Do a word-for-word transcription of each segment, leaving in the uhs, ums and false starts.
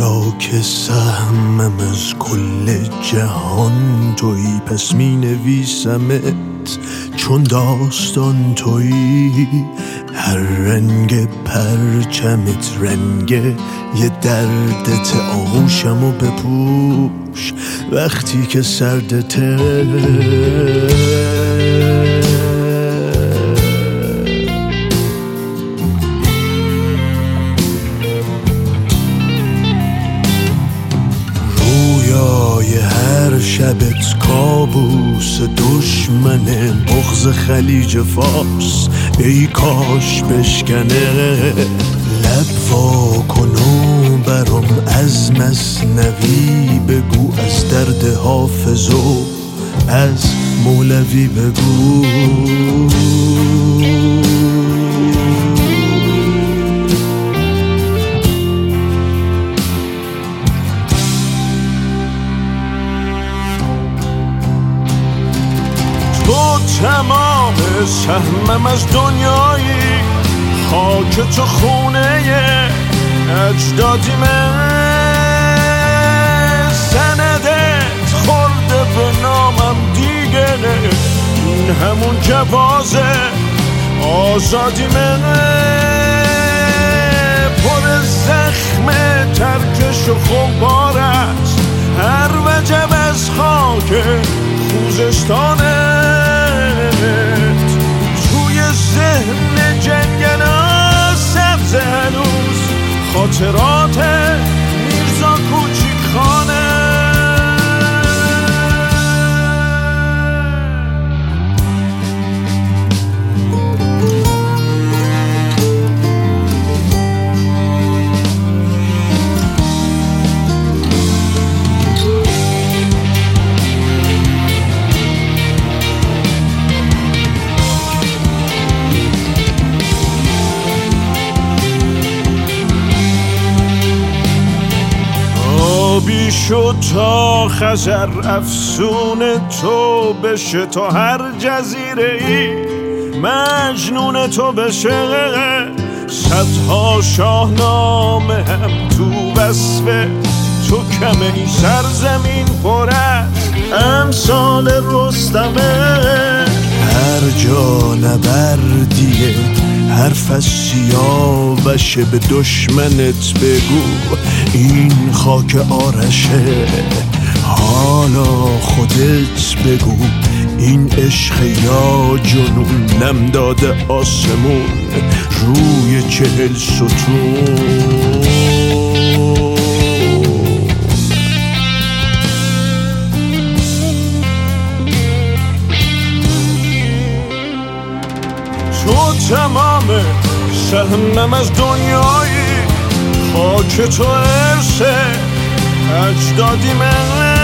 حالا که سهمم از کل جهان تویی، پس می نویسمت چون داستان تویی. هر رنگ پرچمت رنگ یه دردت، آغوشمو بپوش وقتی که سردته. رویای هر شبت کابوس دشمنه، بغض خلیج فارس ای کاش بشکنه. لب وا کن و برام از مثنوی بگو، از درد حافظ و از مولوی بگو. تو تمام سهمم از دنیایی، خاک تو خونه اجدادیمه. سندت خورده به نامم دیگه، این همون جوازه آزادیمه. پر زخم ترکش و خمار است هر وجب از خاک خوزستانت. توی ذهن جنگلا سبز هنوز خاطرات میرزا کوچیک خانه. آبی شد تا خزر افسون تو بشه، تا هر جزیره ای مجنون تو بشه. صدها شاهنامه هم تو وصف تو کمه، این سرزمین پر از امثال رستمه. هر جا نبردیه حرف از سیاوشه، به دشمنت بگو این خاک آرشه. حالا خودت بگو این عشق یا جنون، نم داده آسمون روی چهل ستون. تو تمام سهمم از دنیایی، خاک تو ارسه اجدادیمه.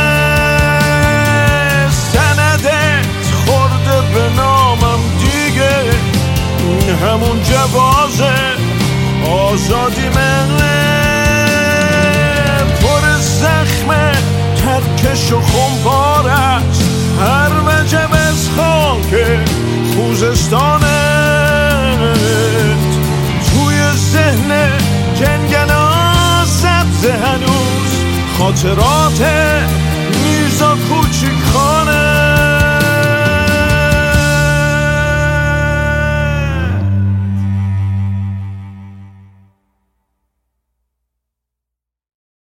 سندت خورده به نامم دیگه، این همون جوازه آزادیمه. پر زخم ترکش و خمپار است هر وجب از خاک خوزستانت. توی ذهن جنگلا سبز هنوز خاطرات